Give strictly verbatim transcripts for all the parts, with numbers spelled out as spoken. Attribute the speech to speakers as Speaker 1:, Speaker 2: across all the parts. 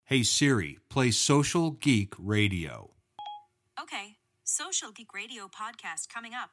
Speaker 1: Hey Siri, play Social Geek Radio.
Speaker 2: Okay, Social Geek Radio podcast coming up.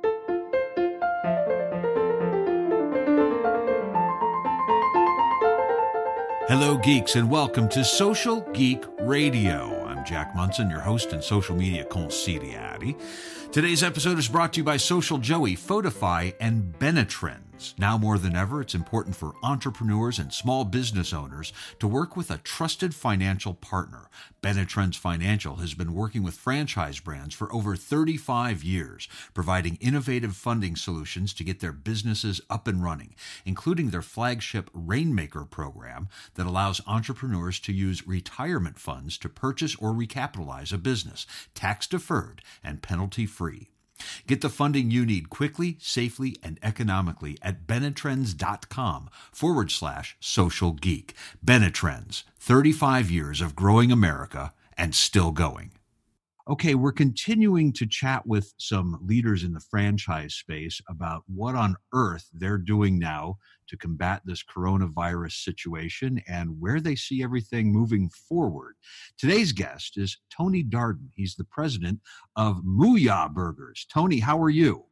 Speaker 1: Hello, geeks, and welcome to Social Geek Radio. I'm Jack Munson, your host and social media consigliere. Today's episode is brought to you by Social Joey, Photify, and Benetrends. Now more than ever, it's important for entrepreneurs and small business owners to work with a trusted financial partner. Benetrends Financial has been working with franchise brands for over thirty-five years, providing innovative funding solutions to get their businesses up and running, including their flagship Rainmaker program that allows entrepreneurs to use retirement funds to purchase or recapitalize a business, tax-deferred and penalty-free. Get the funding you need quickly, safely, and economically at Benetrends.com forward slash social geek. Benetrends, thirty-five years of growing America and still going. Okay, we're continuing to chat with some leaders in the franchise space about what on earth they're doing now to combat this coronavirus situation and where they see everything moving forward. Today's guest is Tony Darden. He's the president of Mooyah Burgers. Tony, how are you?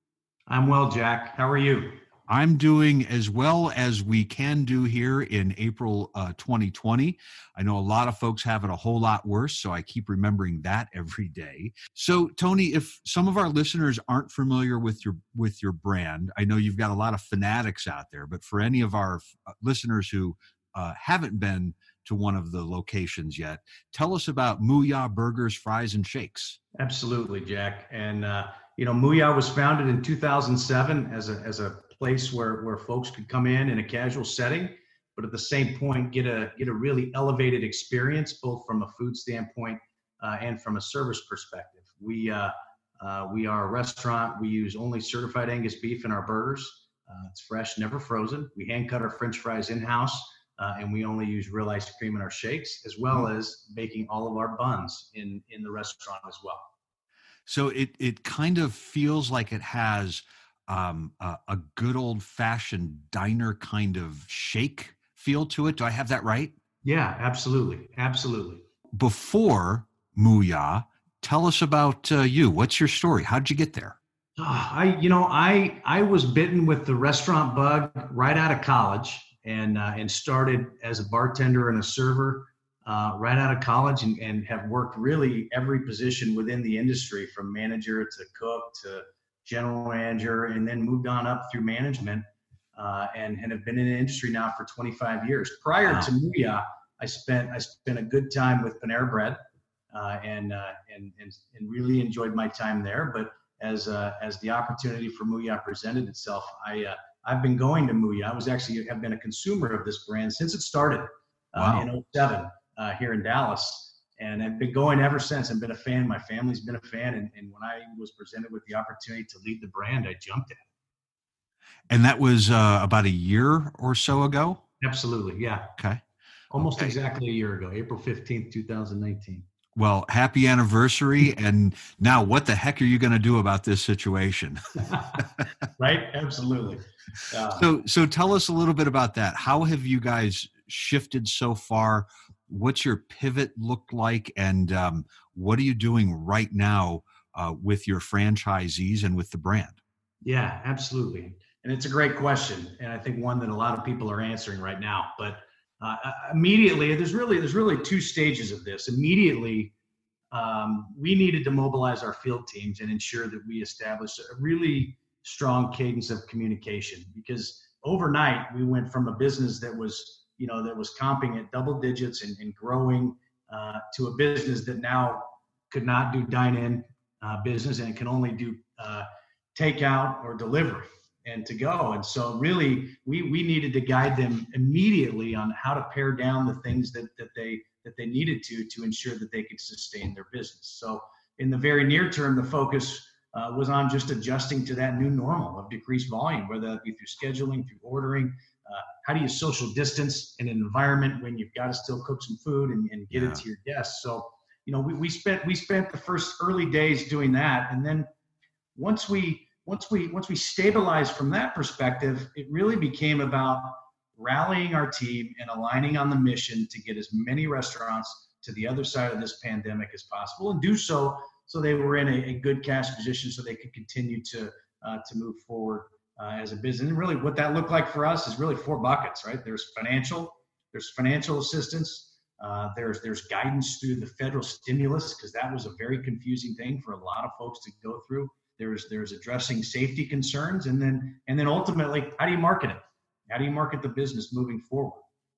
Speaker 3: I'm well, Jack. How are you?
Speaker 1: I'm doing as well as we can do here in April uh, twenty twenty. I know a lot of folks have it a whole lot worse, so I keep remembering that every day. So, Tony, if some of our listeners aren't familiar with your with your brand, I know you've got a lot of fanatics out there, but for any of our listeners who uh, haven't been to one of the locations yet, tell us about Mooyah Burgers, Fries, and Shakes.
Speaker 3: Absolutely, Jack. And, uh, you know, Mooyah was founded in two thousand seven as a as a place where, where folks could come in in a casual setting, but at the same point get a get a really elevated experience, both from a food standpoint uh, and from a service perspective. We uh, uh, we are a restaurant. We use only certified Angus beef in our burgers. Uh, it's fresh, never frozen. We hand cut our French fries in-house, uh, and we only use real ice cream in our shakes, as well as making all of our buns in in the restaurant as well.
Speaker 1: So it it kind of feels like it has um, a, a good old-fashioned diner kind of shake feel to it. Do I have that right?
Speaker 3: Yeah, absolutely. Absolutely.
Speaker 1: Before Mooyah, tell us about uh, you. What's your story? How did you get there?
Speaker 3: Uh, I, you know, I, I was bitten with the restaurant bug right out of college and, uh, and started as a bartender and a server uh, right out of college and, and have worked really every position within the industry, from manager to cook to general manager, and then moved on up through management uh, and, and have been in the industry now for twenty-five years. Prior wow. to Mooyah, I spent I spent a good time with Panera Bread uh, and, uh, and and and really enjoyed my time there. But as uh, as the opportunity for Mooyah presented itself, I uh, I've been going to Mooyah. I was actually have been a consumer of this brand since it started uh, wow. in oh seven uh, here in Dallas. And I've been going ever since. I've been a fan. My family's been a fan. And, and when I was presented with the opportunity to lead the brand, I jumped at it.
Speaker 1: And that was uh, about a year or so ago?
Speaker 3: Absolutely. Yeah.
Speaker 1: Okay.
Speaker 3: Almost
Speaker 1: okay.
Speaker 3: exactly a year ago, April fifteenth, twenty nineteen.
Speaker 1: Well, happy anniversary. And now what the heck are you going to do about this situation?
Speaker 3: Right? Absolutely.
Speaker 1: Uh, so, so tell us a little bit about that. How have you guys shifted so far? What's your pivot look like, and um, what are you doing right now uh, with your franchisees and with the brand?
Speaker 3: Yeah, absolutely. And it's a great question, and I think one that a lot of people are answering right now. But uh, immediately, there's really there's really two stages of this. Immediately, um, we needed to mobilize our field teams and ensure that we established a really strong cadence of communication, because overnight we went from a business that was you know, that was comping at double digits and, and growing uh, to a business that now could not do dine-in uh, business, and it can only do uh, takeout or delivery and to go. And so really we, we needed to guide them immediately on how to pare down the things that, that they, that they needed to, to ensure that they could sustain their business. So in the very near term, the focus uh, was on just adjusting to that new normal of decreased volume, whether that be through scheduling, through ordering. Uh, how do you social distance in an environment when you've got to still cook some food and, and get yeah. it to your guests? So, you know, we, we spent we spent the first early days doing that, and then once we once we once we stabilized from that perspective, it really became about rallying our team and aligning on the mission to get as many restaurants to the other side of this pandemic as possible, and do so so they were in a, a good cash position so they could continue to uh, to move forward uh, as a business. And really what that looked like for us is really four buckets, right? There's financial, there's financial assistance, uh, there's there's guidance through the federal stimulus, because that was a very confusing thing for a lot of folks to go through. There's there's addressing safety concerns, and then and then ultimately, how do you market it? How do you market the business moving forward?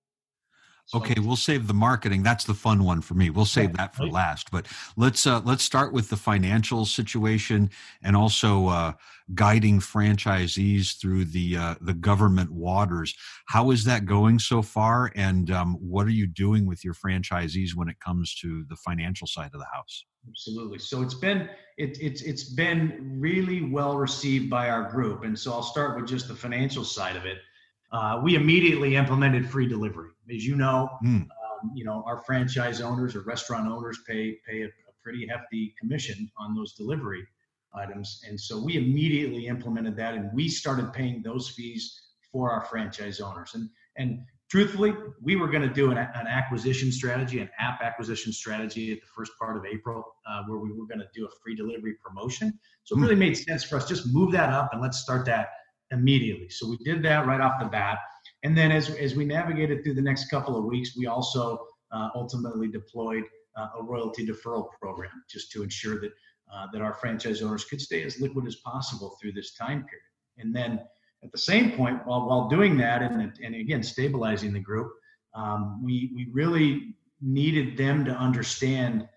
Speaker 3: So,
Speaker 1: okay, we'll save the marketing. That's the fun one for me. We'll save that for
Speaker 3: right.
Speaker 1: last. But let's uh, let's start with the financial situation, and also uh, guiding franchisees through the uh, the government waters. How is that going so far? And um, what are you doing with your franchisees when it comes to the financial side of the house?
Speaker 3: Absolutely. So it's been it, it's it's been really well received by our group, and so I'll start with just the financial side of it. Uh, we immediately implemented free delivery. As you know, mm. um, you know our franchise owners or restaurant owners pay pay a, a pretty hefty commission on those delivery items, and so we immediately implemented that, and we started paying those fees for our franchise owners. And and truthfully, we were going to do an, an acquisition strategy, an app acquisition strategy at the first part of April, uh, where we were going to do a free delivery promotion. So it really made sense for us, just move that up and let's start that immediately. So we did that right off the bat. And then as, as we navigated through the next couple of weeks, we also uh, ultimately deployed uh, a royalty deferral program, just to ensure that uh, that our franchise owners could stay as liquid as possible through this time period. And then at the same point, while while doing that, and, and again, stabilizing the group, um, we we really needed them to understand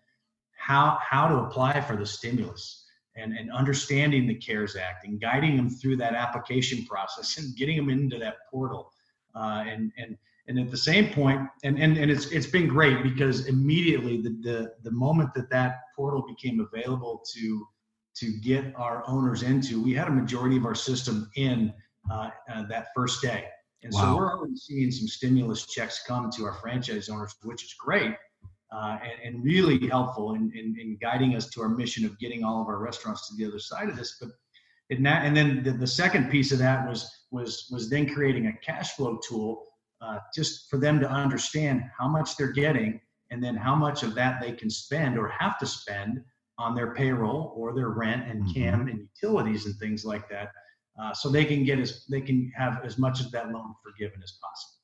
Speaker 3: how how to apply for the stimulus, and, and understanding the CARES Act, and guiding them through that application process, and getting them into that portal. Uh, and and and at the same point, and, and, and it's it's been great, because immediately the, the the moment that that portal became available to to get our owners into, we had a majority of our system in Uh, uh, that first day. And wow. So we're already seeing some stimulus checks come to our franchise owners, which is great uh, and, and really helpful in, in, in guiding us to our mission of getting all of our restaurants to the other side of this. But it not, and then the, the second piece of that was was was then creating a cash flow tool uh, just for them to understand how much they're getting, and then how much of that they can spend or have to spend on their payroll or their rent and mm-hmm. C A M and utilities and things like that. Uh, so they can get as they can have as much of that loan forgiven as possible.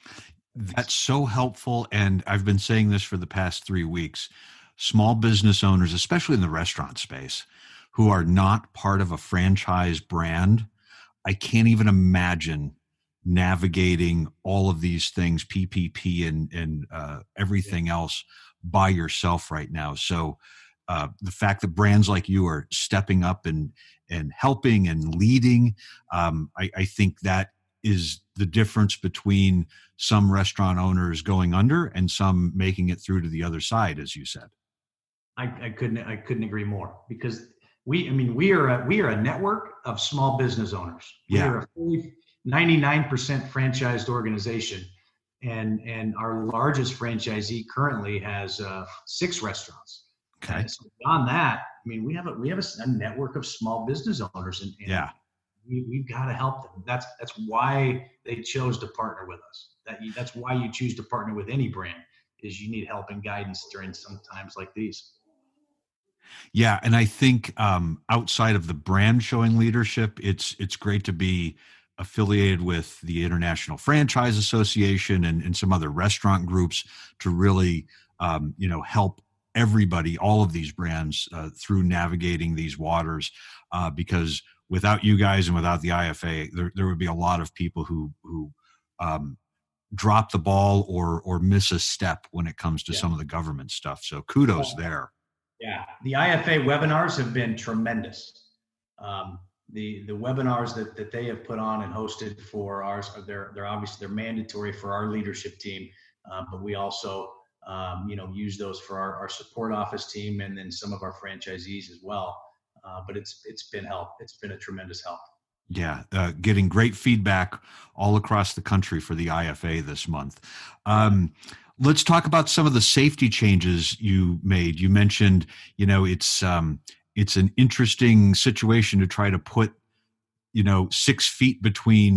Speaker 1: That's so helpful, and I've been saying this for the past three weeks. Small business owners, especially in the restaurant space, who are not part of a franchise brand, I can't even imagine navigating all of these things, P P P and and uh, everything yeah. else, by yourself right now. So uh, the fact that brands like you are stepping up and and helping and leading, um, I, I think that is the difference between some restaurant owners going under and some making it through to the other side, as you said.
Speaker 3: I, I couldn't I couldn't agree more, because we I mean we are a, we are a network of small business owners. We
Speaker 1: yeah.
Speaker 3: are a fully ninety-nine percent franchised organization, and and our largest franchisee currently has uh, six restaurants.
Speaker 1: Okay.
Speaker 3: And so beyond that, I mean, we have a we have a, a network of small business owners, and, and
Speaker 1: yeah,
Speaker 3: we we've got to help them. That's that's why they chose to partner with us. That you, that's why you choose to partner with any brand, is you need help and guidance during some times like these.
Speaker 1: Yeah, and I think um, outside of the brand showing leadership, it's it's great to be affiliated with the International Franchise Association and, and some other restaurant groups to really um, you know help everybody, all of these brands uh, through navigating these waters, uh, because without you guys and without the I F A, there, there would be a lot of people who who um, drop the ball or or miss a step when it comes to yeah. some of the government stuff. So kudos yeah. there.
Speaker 3: Yeah, the I F A webinars have been tremendous. Um, the the webinars that, that they have put on and hosted for ours, they're they're obviously they're mandatory for our leadership team, uh, but we also Um, you know, use those for our, our support office team, and then some of our franchisees as well. Uh, but it's it's been help. It's been a tremendous help.
Speaker 1: Yeah, uh, getting great feedback all across the country for the I F A this month. Um, let's talk about some of the safety changes you made. You mentioned, you know, it's um, it's an interesting situation to try to put, you know, six feet between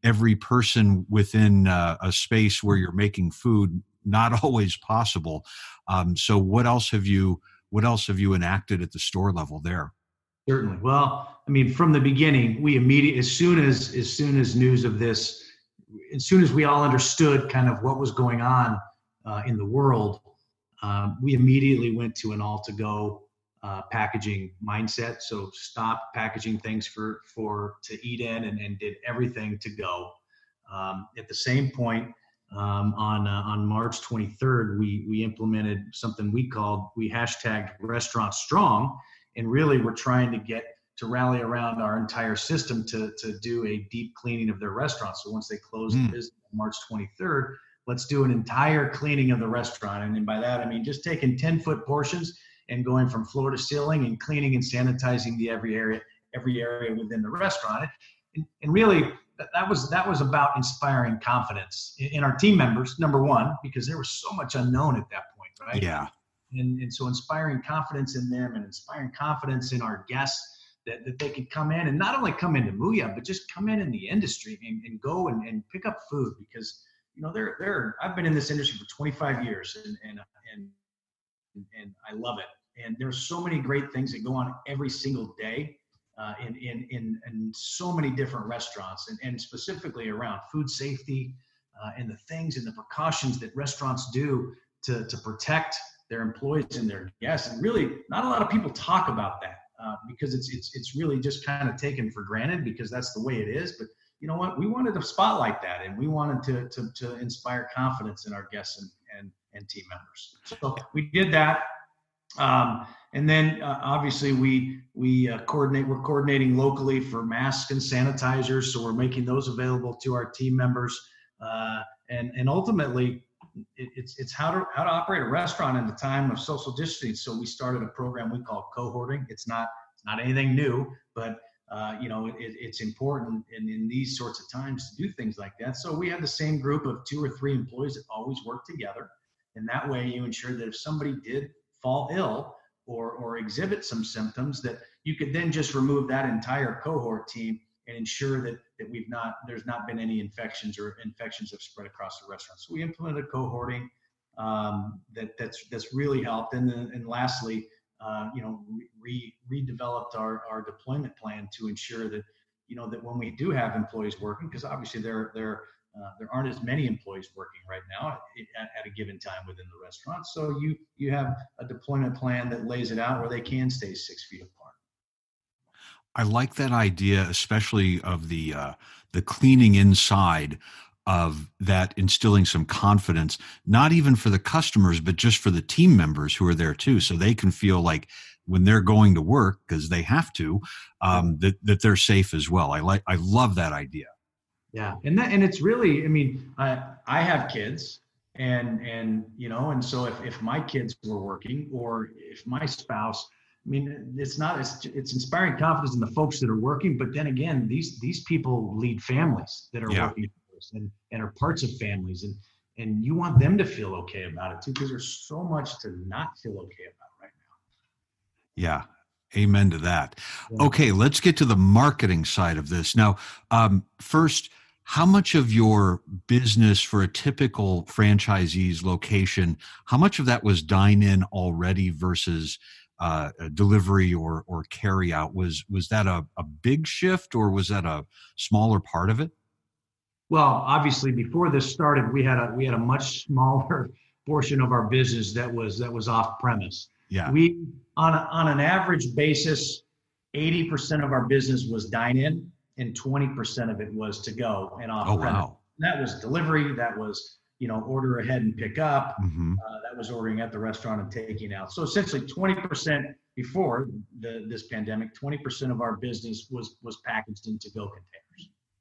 Speaker 1: every person within uh, a space where you're making food, not always possible. Um, so what else have you, what else have you enacted at the store level there?
Speaker 3: Certainly. Well, I mean, from the beginning, we immediately, as soon as, as soon as news of this, as soon as we all understood kind of what was going on uh, in the world, um, we immediately went to an all-to-go uh, packaging mindset. So stopped packaging things for for to eat in, and, and did everything to go. Um, at the same point, um, on uh, on March twenty-third, we we implemented something we called we hashtagged Restaurant Strong, and really we're trying to get to rally around our entire system to, to do a deep cleaning of their restaurants. So once they close mm. the business on March twenty-third, let's do an entire cleaning of the restaurant. And, and by that, I mean just taking ten foot portions and going from floor to ceiling and cleaning and sanitizing the every area, every area within the restaurant. And, and really, that, that was that was about inspiring confidence in, in our team members, number one, because there was so much unknown at that point, right?
Speaker 1: Yeah.
Speaker 3: And, and so inspiring confidence in them and inspiring confidence in our guests, That, that they could come in and not only come into Muya, but just come in in the industry and, and go and, and pick up food, because, you know, they're, they're, I've been in this industry for twenty-five years and, and, and, and I love it. And there's so many great things that go on every single day uh, in, in, in, in so many different restaurants, and, and specifically around food safety uh, and the things and the precautions that restaurants do to, to protect their employees and their guests. And really not a lot of people talk about that. Uh, because it's it's it's really just kind of taken for granted because that's the way it is. But you know what? We wanted to spotlight that, and we wanted to to, to inspire confidence in our guests and, and, and team members. So we did that. Um, and then uh, obviously we we uh, coordinate. We're coordinating locally for masks and sanitizers, so we're making those available to our team members. Uh, and and ultimately, it, it's it's how to how to operate a restaurant in the time of social distancing. So we started a program we call cohorting. It's not it's not anything new, but uh, you know it, it's important in, in these sorts of times to do things like that. So we have the same group of two or three employees that always work together, and that way you ensure that if somebody did fall ill or or exhibit some symptoms, that you could then just remove that entire cohort team and ensure that that we've not there's not been any infections or infections have spread across the restaurant. So we implemented cohorting um, that that's that's really helped. And then and lastly, uh, you know, re redeveloped our our deployment plan to ensure that you know that when we do have employees working, because obviously there there uh, there aren't as many employees working right now at, at a given time within the restaurant. So you you have a deployment plan that lays it out where they can stay six feet apart.
Speaker 1: I like that idea, especially of the uh, the cleaning inside of that, instilling some confidence, not even for the customers, but just for the team members who are there too, so they can feel like when they're going to work, because they have to, um, that that they're safe as well. I like, I love that idea.
Speaker 3: Yeah, and that and it's really, I mean, I I have kids, and and you know, and so if if my kids were working, or if my spouse. I mean, it's not, it's, it's inspiring confidence in the folks that are working, but then again, these, these people lead families that are yeah. working and, and are parts of families, and, and you want them to feel okay about it too, because there's so much to not feel okay about right now.
Speaker 1: Yeah. Amen to that. Yeah. Okay. Let's get to the marketing side of this. Now, um, first, how much of your business for a typical franchisee's location, how much of that was dine in already versus Uh, delivery or or carry out? Was was that a, a big shift, or was that a smaller part of it?
Speaker 3: Well, obviously, before this started, we had a we had a much smaller portion of our business that was that was off premise.
Speaker 1: Yeah.
Speaker 3: We on a, on an average basis, eighty percent of our business was dine in, and twenty percent of it was to go and off premise.
Speaker 1: Oh wow!
Speaker 3: That was delivery. That was you know, order ahead and pick up.
Speaker 1: Mm-hmm.
Speaker 3: Uh, that was ordering at the restaurant and taking out. So essentially twenty percent before the, this pandemic, twenty percent of our business was, was packaged in to-go containers.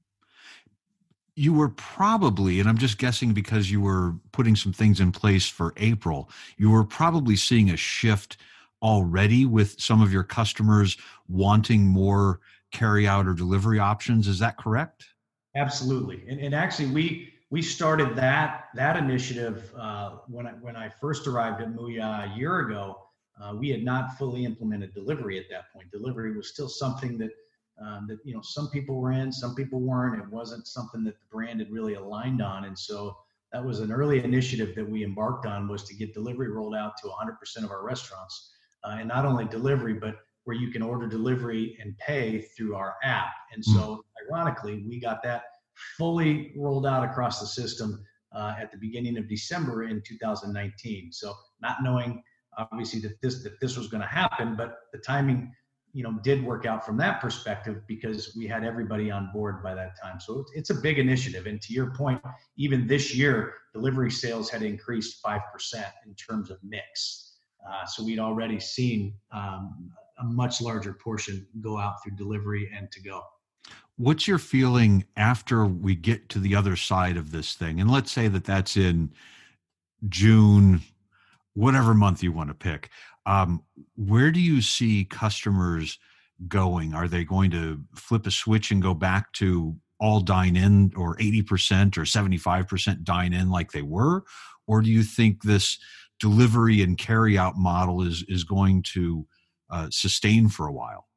Speaker 1: You were probably, and I'm just guessing because you were putting some things in place for April, you were probably seeing a shift already with some of your customers wanting more carry-out or delivery options. Is that correct?
Speaker 3: Absolutely. And, and actually, we we started that that initiative uh, when I when I first arrived at Muya a year ago. Uh, we had not fully implemented delivery at that point. Delivery was still something that um, that, you know, some people were in, some people weren't. It wasn't something that the brand had really aligned on. And so that was an early initiative that we embarked on, was to get delivery rolled out to one hundred percent of our restaurants. Uh, and not only delivery, but where you can order delivery and pay through our app. And so mm. ironically, we got that fully rolled out across the system uh, at the beginning of December in two thousand nineteen. So not knowing obviously that this, that this was going to happen, but the timing, you know, did work out from that perspective because we had everybody on board by that time. So it's, it's a big initiative. And to your point, even this year, delivery sales had increased five percent in terms of mix. Uh, so we'd already seen um, a much larger portion go out through delivery and to go.
Speaker 1: What's your feeling after we get to the other side of this thing? And let's say that that's in June, whatever month you want to pick. Um, where do you see customers going? Are they going to flip a switch and go back to all dine in, or eighty percent or seventy-five percent dine in like they were? Or do you think this delivery and carry out model is, is going to uh, sustain for a while?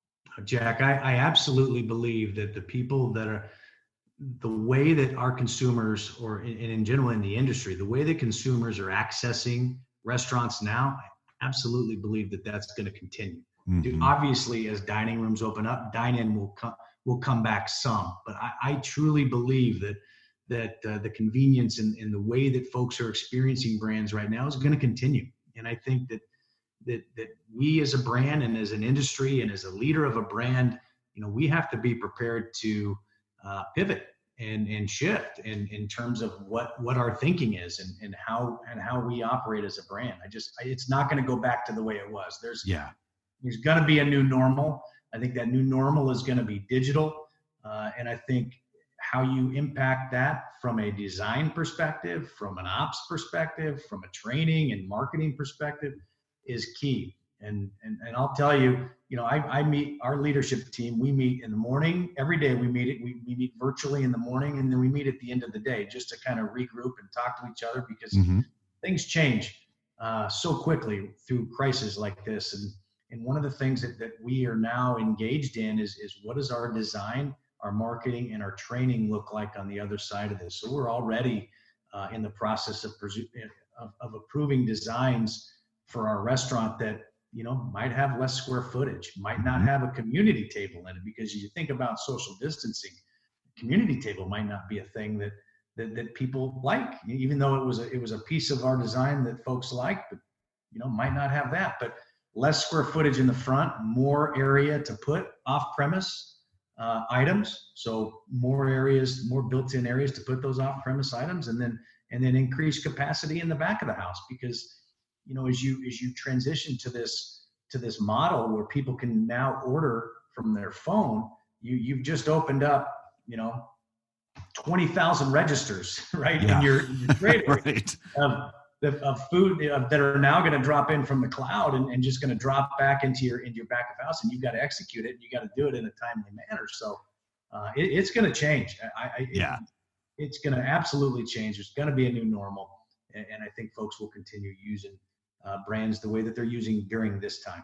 Speaker 3: Jack, I, I absolutely believe that the people that are, the way that our consumers, or in, in general in the industry, the way that consumers are accessing restaurants now, I absolutely believe that that's going to continue. Mm-hmm. Dude, obviously, as dining rooms open up, dine-in will come will come back some, but I, I truly believe that that uh, the convenience and, and the way that folks are experiencing brands right now is going to continue. And I think that that that we as a brand and as an industry and as a leader of a brand, you know, we have to be prepared to uh, pivot and and shift in, in terms of what, what our thinking is and, and how and how we operate as a brand. I just, I, it's not going to go back to the way it was. There's
Speaker 1: yeah,
Speaker 3: there's going to be a new normal. I think that new normal is going to be digital, uh, and I think how you impact that from a design perspective, from an ops perspective, from a training and marketing perspective is key. And, and, and I'll tell you, you know, I, I meet our leadership team. We meet in the morning every day. We meet it. We, we meet virtually in the morning, and then we meet at the end of the day just to kind of regroup and talk to each other, because mm-hmm. things change uh, so quickly through crises like this. And, and one of the things that, that we are now engaged in is, is what does our design, our marketing, and our training look like on the other side of this? So we're already uh, in the process of, of, of approving designs for our restaurant that, you know, might have less square footage, might not have a community table in it, because you think about social distancing, community table might not be a thing that, that, that people like, even though it was a, it was a piece of our design that folks like, but, you know, might not have that. But less square footage in the front, more area to put off-premise uh, items. So more areas, more built-in areas to put those off-premise items, and then and then increase capacity in the back of the house, because, you know, as you as you transition to this to this model where people can now order from their phone, you you've just opened up, you know, twenty thousand registers, right,
Speaker 1: yeah.
Speaker 3: in your, in your trade area
Speaker 1: right.
Speaker 3: of, of food uh, that are now going to drop in from the cloud and, and just going to drop back into your into your back of house, and you've got to execute it, and you got to do it in a timely manner. So uh, it, it's going to change. I, I,
Speaker 1: yeah,
Speaker 3: it, it's going to absolutely change. There's going to be a new normal, and, and I think folks will continue using uh, brands the way that they're using during this time.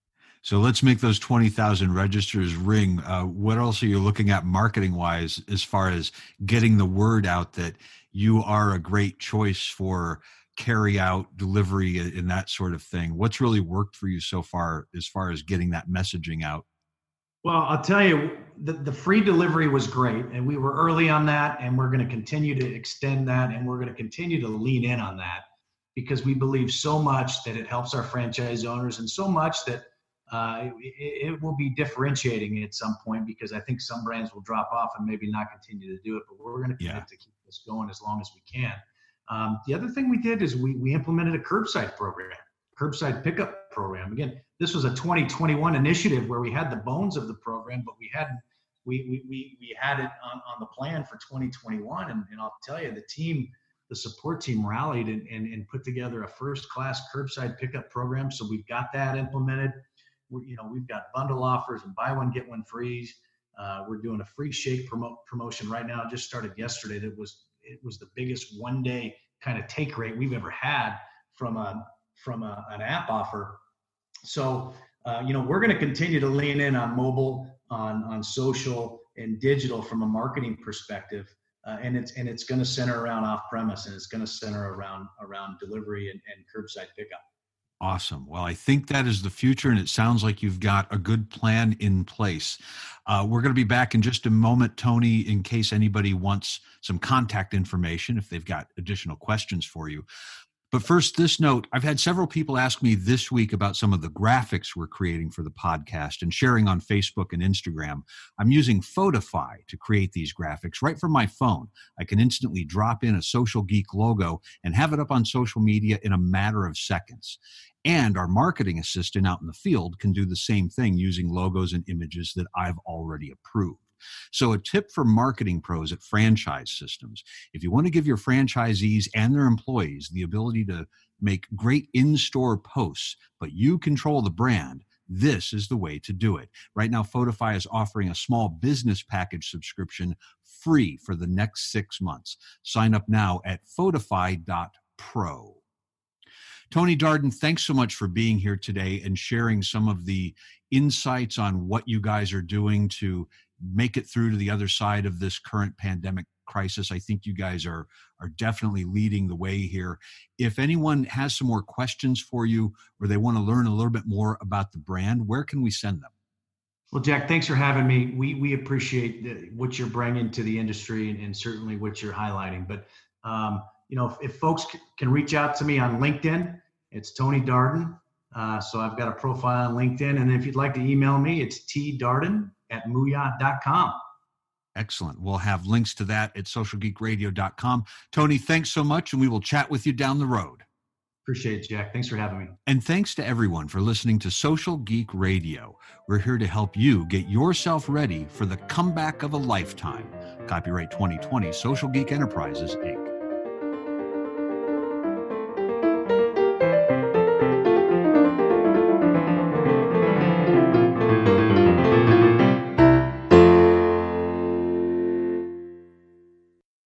Speaker 1: So let's make those twenty thousand registers ring. Uh, what else are you looking at marketing wise as far as getting the word out that you are a great choice for carry out, delivery, and that sort of thing? What's really worked for you so far as far as getting that messaging out?
Speaker 3: Well, I'll tell you, the, the free delivery was great, and we were early on that, and we're going to continue to extend that, and we're going to continue to lean in on that, because we believe so much that it helps our franchise owners, and so much that uh, it, it will be differentiating at some point, because I think some brands will drop off and maybe not continue to do it, but we're going to commit
Speaker 1: yeah.
Speaker 3: to keep this going as long as we can. Um, the other thing we did is we, we implemented a curbside program, curbside pickup program. Again, this was a twenty twenty-one initiative where we had the bones of the program, but we hadn't, we, we, we, we had it on, on the plan for twenty twenty-one. And, and I'll tell you, the team, the support team rallied and, and, and put together a first class curbside pickup program. So we've got that implemented. We're, you know, we've got bundle offers and buy one, get one free. Uh, we're doing a free shake promo- promotion right now. It just started yesterday. That was, it was the biggest one day kind of take rate we've ever had from a, from a, an app offer. So, uh, you know, we're going to continue to lean in on mobile. on on social and digital from a marketing perspective, uh, and it's and it's going to center around off premise, and it's going to center around around delivery and, and curbside pickup.
Speaker 1: Awesome. Well, I think that is the future, and it sounds like you've got a good plan in place. Uh, we're going to be back in just a moment, Tony, in case anybody wants some contact information, if they've got additional questions for you. But first, this note, I've had several people ask me this week about some of the graphics we're creating for the podcast and sharing on Facebook and Instagram. I'm using Photify to create these graphics right from my phone. I can instantly drop in a Social Geek logo and have it up on social media in a matter of seconds. And our marketing assistant out in the field can do the same thing using logos and images that I've already approved. So a tip for marketing pros at Franchise Systems: if you want to give your franchisees and their employees the ability to make great in-store posts, but you control the brand, this is the way to do it. Right now, Photify is offering a small business package subscription free for the next six months. Sign up now at photify dot pro. Tony Darden, thanks so much for being here today and sharing some of the insights on what you guys are doing to make it through to the other side of this current pandemic crisis. I think you guys are are definitely leading the way here. If anyone has some more questions for you, or they want to learn a little bit more about the brand, where can we send them?
Speaker 3: Well, Jack, thanks for having me. We we appreciate the, what you're bringing to the industry, and, and certainly what you're highlighting. But um, you know, if, if folks c- can reach out to me on LinkedIn, it's Tony Darden. Uh, so I've got a profile on LinkedIn, and if you'd like to email me, it's t darden at mooyah dot com.
Speaker 1: Excellent. We'll have links to that at social geek radio dot com. Tony, thanks so much, and we will chat with you down the road.
Speaker 3: Appreciate it, Jack. Thanks for having me.
Speaker 1: And thanks to everyone for listening to Social Geek Radio. We're here to help you get yourself ready for the comeback of a lifetime. Copyright twenty twenty, Social Geek Enterprises, Incorporated.